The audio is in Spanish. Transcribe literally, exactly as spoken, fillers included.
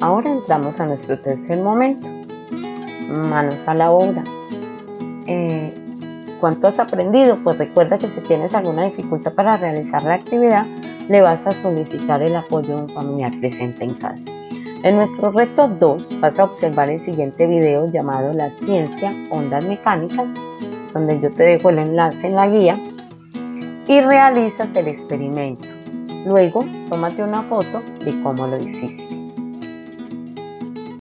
Ahora entramos a nuestro tercer momento, manos a la obra. Eh, ¿Cuánto has aprendido? Pues recuerda que si tienes alguna dificultad para realizar la actividad, le vas a solicitar el apoyo de un familiar presente en casa. En nuestro reto dos vas a observar el siguiente video llamado La ciencia, ondas mecánicas, donde yo te dejo el enlace en la guía y realizas el experimento. Luego, tómate una foto de cómo lo hiciste.